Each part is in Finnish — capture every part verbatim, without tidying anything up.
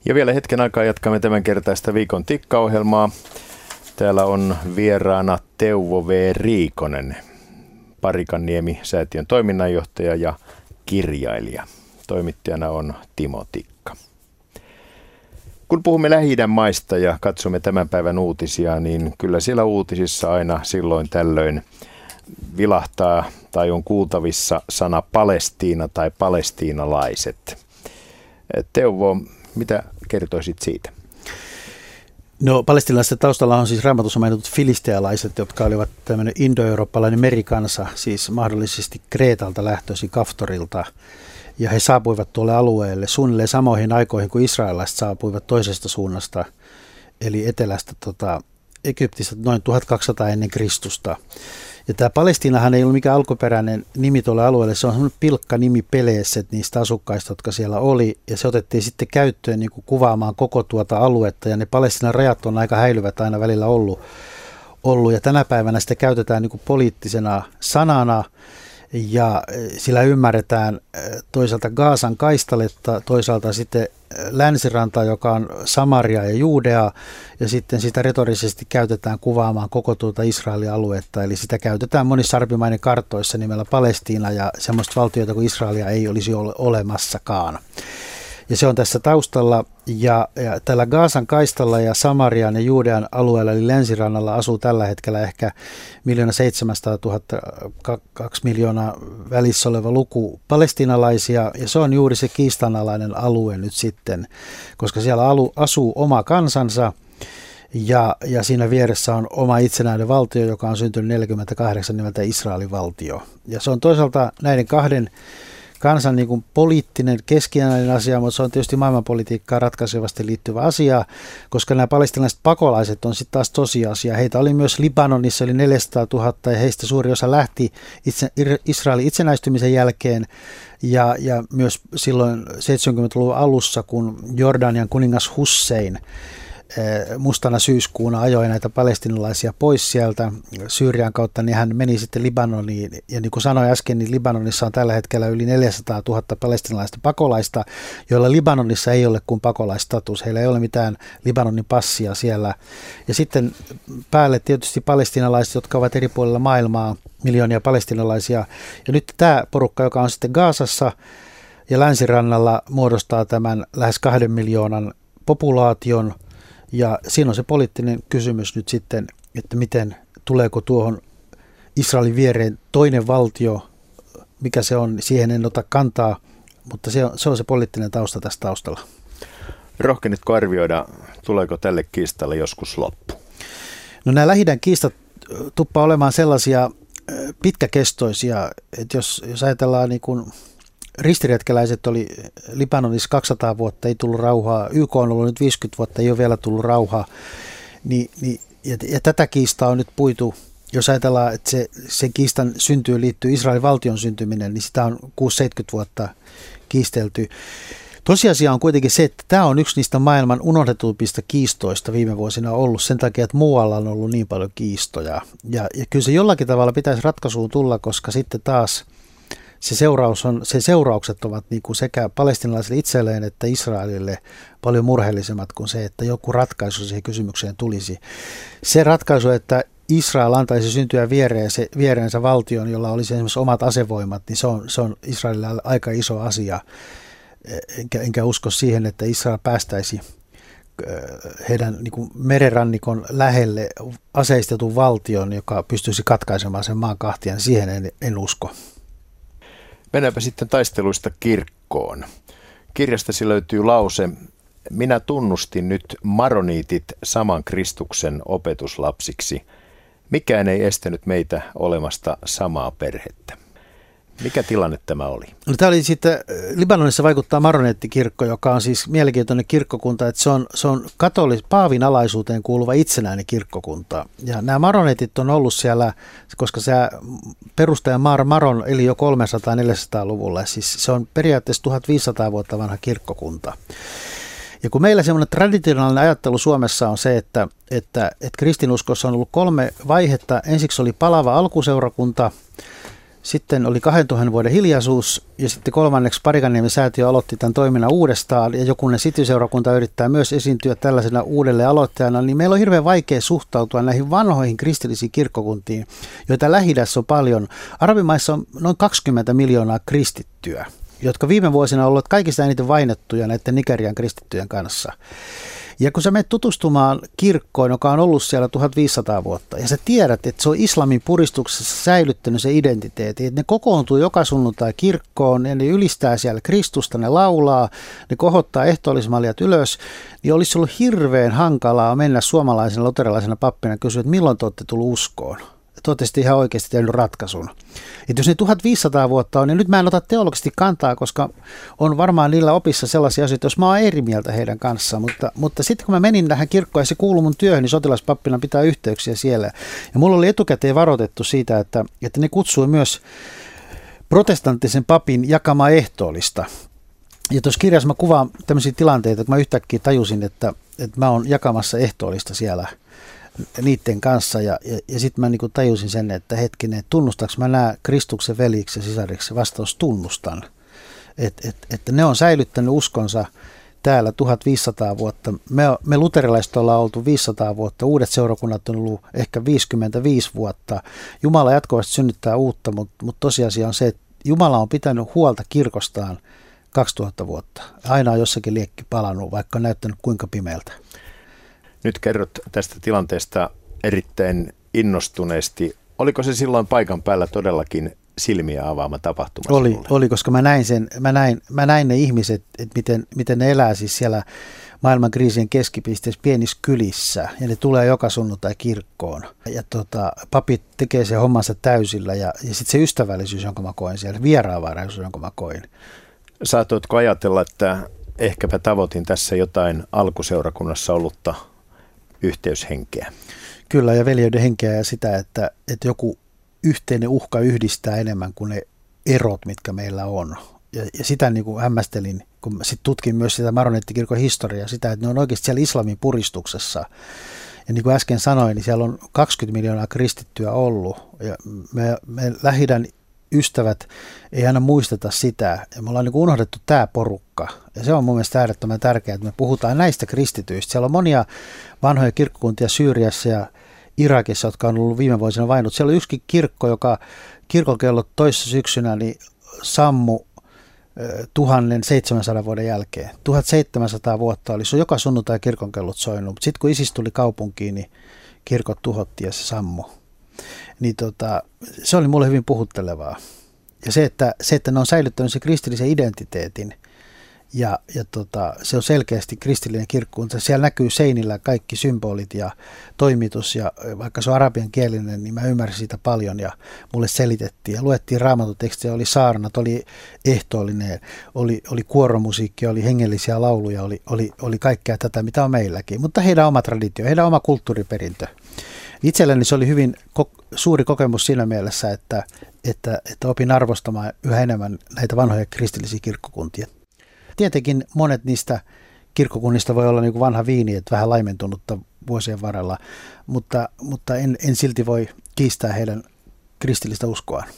Ja vielä hetken aikaa jatkamme tämän kertaista viikon tikkaohjelmaa. Täällä on vieraana Teuvo V. Riikonen, Parikanniemi-säätiön toiminnanjohtaja ja kirjailija. Toimittajana on Timo Tikka. Kun puhumme Lähi-idän maista ja katsomme tämän päivän uutisia, niin kyllä siellä uutisissa aina silloin tällöin vilahtaa tai on kuultavissa sana Palestiina tai palestiinalaiset. Teuvo, mitä kertoisit siitä? No, palestiinalaisten taustalla on siis Raamatussa mainitut filistealaiset, jotka olivat tämmöinen indoeurooppalainen merikansa, siis mahdollisesti Kreetalta lähtöisin Kaftorilta. Ja he saapuivat tuolle alueelle suunnilleen samoihin aikoihin kuin israelilaiset saapuivat toisesta suunnasta, eli etelästä tota, Egyptistä noin tuhatkaksisataa ennen Kristusta. Ja tämä Palestiinahan ei ollut mikään alkuperäinen nimi tuolle alueelle, se on semmoinen pilkka nimi Peleeset niistä asukkaista, jotka siellä oli, ja se otettiin sitten käyttöön niin kuin kuvaamaan koko tuota aluetta, ja ne Palestiinan rajat on aika häilyvät aina välillä ollut, ollut ja tänä päivänä sitä käytetään niin kuin poliittisena sanana, ja sillä ymmärretään toisaalta Gaasan kaistaletta, toisaalta sitten länsirantaa, joka on Samaria ja Juudea, ja sitten sitä retorisesti käytetään kuvaamaan koko tuota Israelin aluetta, eli sitä käytetään monissa arabimaiden kartoissa nimellä Palestiina, ja semmoista valtioita kuin Israelia ei olisi ole olemassakaan. Ja se on tässä taustalla, ja, ja tällä Gaasan kaistalla ja Samarian ja Juudean alueella, eli länsirannalla, asuu tällä hetkellä ehkä miljoona seitsemänsataatuhatta, kaksi miljoonaa välissä oleva luku palestiinalaisia, ja se on juuri se kiistanalainen alue nyt sitten, koska siellä alu, asuu oma kansansa, ja, ja siinä vieressä on oma itsenäinen valtio, joka on syntynyt neljäkymmentäkahdeksan nimeltä Israelin valtio. Ja se on toisaalta näiden kahden kansan niin kuin poliittinen keskinäinen asia, mutta se on tietysti maailmanpolitiikkaan ratkaisevasti liittyvä asia, koska nämä palestiinalaiset pakolaiset on sitten taas tosiasia. Heitä oli myös Libanonissa yli neljäsataatuhatta ja heistä suuri osa lähti itse, Israelin itsenäistymisen jälkeen ja, ja myös silloin seitsemänkymmentäluvun alussa, kun Jordanian kuningas Hussein mustana syyskuuna ajoi näitä palestinalaisia pois sieltä Syyrian kautta, niin hän meni sitten Libanoniin. Ja niin kuin sanoin äsken, niin Libanonissa on tällä hetkellä yli neljäsataatuhatta palestinalaista pakolaista, joilla Libanonissa ei ole kuin pakolaistatus. Heillä ei ole mitään Libanonin passia siellä. Ja sitten päälle tietysti palestinalaiset, jotka ovat eri puolilla maailmaa, miljoonia palestinalaisia. Ja nyt tämä porukka, joka on sitten Gaasassa ja länsirannalla, muodostaa tämän lähes kahden miljoonan populaation. Ja siinä on se poliittinen kysymys nyt sitten, että miten tuleeko tuohon Israelin viereen toinen valtio, mikä se on, siihen en ota kantaa, mutta se on se, on se poliittinen tausta tässä taustalla. Rohkenitko arvioida, tuleeko tälle kiistalle joskus loppu? No nämä Lähi-idän kiistat tuppaa olemaan sellaisia pitkäkestoisia, että jos, jos ajatellaan niin kuin ristiretkeläiset oli Libanonissa kaksisataa vuotta, ei tullut rauhaa. Y K on ollut nyt viisikymmentä vuotta, ei ole vielä tullut rauhaa. Ni, ni, ja, ja tätä kiistaa on nyt puitu. Jos ajatellaan, että se, sen kiistan syntyyn liittyy Israelin valtion syntyminen, niin sitä on kuusikymmentä seitsemänkymmentä vuotta kiistelty. Tosiasia on kuitenkin se, että tämä on yksi niistä maailman unohdetuimmista kiistoista viime vuosina ollut sen takia, että muualla on ollut niin paljon kiistoja. Ja, ja kyllä se jollakin tavalla pitäisi ratkaisuun tulla, koska sitten taas Se, seuraus on, se seuraukset ovat niin kuin sekä palestiinalaisille itselleen että Israelille paljon murheellisemmat kuin se, että joku ratkaisu siihen kysymykseen tulisi. Se ratkaisu, että Israel antaisi syntyä viereensä, viereensä valtion, jolla olisi esimerkiksi omat asevoimat, niin se on, se on Israelille aika iso asia. Enkä, enkä usko siihen, että Israel päästäisi heidän niin kuin merenrannikon lähelle aseistetun valtion, joka pystyisi katkaisemaan sen maan kahtia, niin siihen en, en usko. Mennäänpä sitten taisteluista kirkkoon. Kirjastasi löytyy lause, minä tunnustin nyt maroniitit saman Kristuksen opetuslapsiksi. Mikään ei estänyt meitä olemasta samaa perhettä. Mikä tilanne tämä oli? No, tämä oli sitten, Libanonissa vaikuttaa maroneettikirkko, joka on siis mielenkiintoinen kirkkokunta, että se on, se on katolis, paavin alaisuuteen kuuluva itsenäinen kirkkokunta. Ja nämä maroneetit on ollut siellä, koska se perustaja Mar Maron eli jo kolmesataa-neljäsataa-luvulla, siis se on periaatteessa tuhatviisisataa vuotta vanha kirkkokunta. Ja kun meillä semmoinen traditionaalinen ajattelu Suomessa on se, että, että, että kristinuskossa on ollut kolme vaihetta. Ensiksi oli palava alkuseurakunta. Sitten oli kahdentuhannen vuoden hiljaisuus ja sitten kolmanneksi Parikanniemen säätiö aloitti tämän toiminnan uudestaan ja jokunen City-seurakunta yrittää myös esiintyä tällaisena uudelleen aloittajana, niin meillä on hirveän vaikea suhtautua näihin vanhoihin kristillisiin kirkkokuntiin, joita Lähi-idässä on paljon. Arabimaissa on noin kaksikymmentä miljoonaa kristittyä, jotka viime vuosina ovat olleet kaikista eniten vainottuja näiden Nigerian kristittyjen kanssa. Ja kun sä menet tutustumaan kirkkoon, joka on ollut siellä tuhatviisisataa vuotta, ja sä tiedät, että se on islamin puristuksessa säilyttänyt se identiteetti, että ne kokoontuu joka sunnuntai kirkkoon, ja ne ylistää siellä Kristusta, ne laulaa, ne kohottaa ehtoollismaljat ylös, niin olisi ollut hirveän hankalaa mennä suomalaisena luterilaisena pappina ja kysyä, että milloin te olette tullut uskoon. Te olette sitten ihan oikeasti tehnyt ratkaisun. Että jos ne tuhatviisisataa vuotta on, niin nyt mä en ota teologisesti kantaa, koska on varmaan niillä opissa sellaisia asioita, jos mä oon eri mieltä heidän kanssaan. Mutta, mutta sitten kun mä menin tähän kirkkoon ja se kuului mun työhön, niin sotilaspappina pitää yhteyksiä siellä. Ja mulla oli etukäteen varoitettu siitä, että, että ne kutsui myös protestanttisen papin jakamaa ehtoollista. Ja tuossa kirjassa mä kuvaan tämmöisiä tilanteita, että mä yhtäkkiä tajusin, että, että mä oon jakamassa ehtoollista siellä niiden kanssa ja, ja, ja sitten mä niinku tajusin sen, että hetkinen, tunnustaanko mä nämä Kristuksen veliksi ja sisariksi? Vastaus tunnustan, että et, et ne on säilyttänyt uskonsa täällä tuhatviisisataa vuotta. Me, me luterilaiset ollaan oltu viisisataa vuotta, uudet seurakunnat on ollut ehkä viisikymmentäviisi vuotta. Jumala jatkuvasti synnyttää uutta, mutta mut tosiasia on se, että Jumala on pitänyt huolta kirkostaan kaksituhatta vuotta. Aina on jossakin liekki palannut, vaikka on näyttänyt kuinka pimeältä. Nyt kerrot tästä tilanteesta erittäin innostuneesti. Oliko se silloin paikan päällä todellakin silmiä avaama tapahtuma? Oli, oli, koska mä näin, sen, mä näin, mä näin ne ihmiset, että miten, miten ne elää siis siellä maailman kriisien keskipisteessä pienissä kylissä. Ja ne tulee joka sunnuntai kirkkoon. Ja tota, papit tekee sen hommansa täysillä ja, ja sitten se ystävällisyys, jonka mä koin siellä, vieraanvaraisuus, jonka mä koin. Saatoitko ajatella, että ehkäpä tavoitin tässä jotain alkuseurakunnassa ollutta yhteyshenkeä? Kyllä, ja veljeyden henkeä ja sitä, että, että joku yhteinen uhka yhdistää enemmän kuin ne erot, mitkä meillä on. Ja, ja sitä niin kuin hämmästelin, kun sitten tutkin myös sitä Maronittikirkon historiaa, sitä, että ne on oikeasti siellä islamin puristuksessa. Ja niin kuin äsken sanoin, niin siellä on kaksikymmentä miljoonaa kristittyä ollut. Ja me, me Lähi-idän ystävät ei aina muisteta sitä. Ja me ollaan niin kuin unohdettu tämä porukka. Ja se on mun mielestä äärettömän tärkeää, että me puhutaan näistä kristityistä. Siellä on monia vanhoja kirkkokuntia Syyriassa ja Irakissa, jotka on ollut viime vuosina vainut. Siellä on yksikin kirkko, joka kirkonkellot toissa syksynä niin sammu tuhatseitsemänsadan vuoden jälkeen. tuhatseitsemänsataa vuotta oli se joka sunnuntai kirkonkellot soinut. Sitten kun ISIS tuli kaupunkiin, niin kirkot tuhottiin ja se sammu. Niin tota, se oli mulle hyvin puhuttelevaa. Ja se, että, se, että ne on säilyttänyt se kristillisen identiteetin ja, ja tota, se on selkeästi kristillinen kirkkokunta. Siellä näkyy seinillä kaikki symbolit ja toimitus ja vaikka se on arabian kielinen, niin mä ymmärsin siitä paljon ja mulle selitettiin. Ja luettiin raamatutekstejä, oli saarnat, oli ehtoollinen, oli, oli kuoromusiikkia, oli hengellisiä lauluja, oli, oli, oli kaikkea tätä, mitä on meilläkin. Mutta heidän oma traditio, heidän oma kulttuuriperintö. Itselleni se oli hyvin ko- suuri kokemus siinä mielessä, että, että, että opin arvostamaan yhä enemmän näitä vanhoja kristillisiä kirkkokuntia. Tietenkin monet niistä kirkkokunnista voi olla niin kuin vanha viini, että vähän laimentunutta vuosien varrella, mutta, mutta en, en silti voi kiistää heidän kristillistä uskoaan.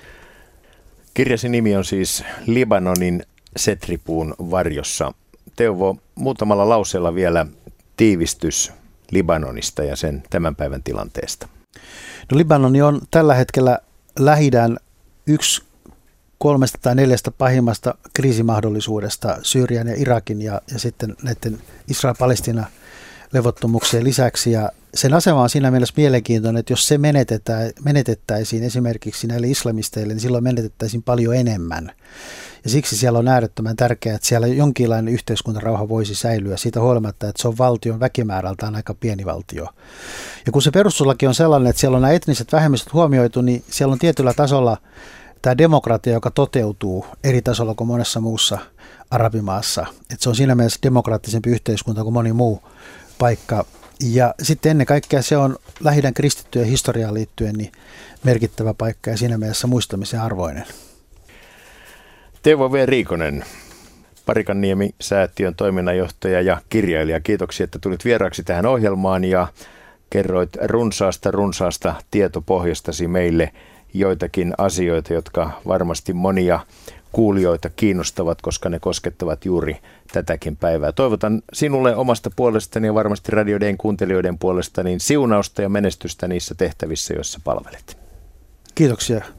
Kirjasi nimi on siis Libanonin setripuun varjossa. Teuvo, muutamalla lauseella vielä tiivistys Libanonista ja sen tämän päivän tilanteesta. No, Libanoni on tällä hetkellä Lähi-idän yksi kolmesta tai neljästä pahimmasta kriisimahdollisuudesta Syyrian ja Irakin ja, ja sitten näiden Israel-Palestina levottomuuksien lisäksi. Ja sen asema on siinä mielessä mielenkiintoinen, että jos se menetetään, menetettäisiin esimerkiksi näille islamisteille, niin silloin menetettäisiin paljon enemmän. Ja siksi siellä on äärettömän tärkeää, että siellä jonkinlainen yhteiskuntarauha voisi säilyä siitä huolimatta, että se on valtion väkimäärältään aika pieni valtio. Ja kun se perustuslaki on sellainen, että siellä on nämä etniset vähemmistöt huomioitu, niin siellä on tietyllä tasolla tämä demokratia, joka toteutuu eri tasolla kuin monessa muussa arabimaassa. Että se on siinä mielessä demokraattisempi yhteiskunta kuin moni muu paikka. Ja sitten ennen kaikkea se on Lähi-idän kristittyjen historiaan liittyen niin merkittävä paikka ja siinä mielessä muistamisen arvoinen. Teuvo V. Riikonen, Parikanniemi-säätiön toiminnanjohtaja ja kirjailija. Kiitoksia, että tulit vieraaksi tähän ohjelmaan ja kerroit runsaasta runsaasta tietopohjastasi meille joitakin asioita, jotka varmasti monia kuulijoita kiinnostavat, koska ne koskettavat juuri tätäkin päivää. Toivotan sinulle omasta puolestani ja varmasti Radio Dayn kuuntelijoiden puolesta niin siunausta ja menestystä niissä tehtävissä, joissa palvelet. Kiitoksia.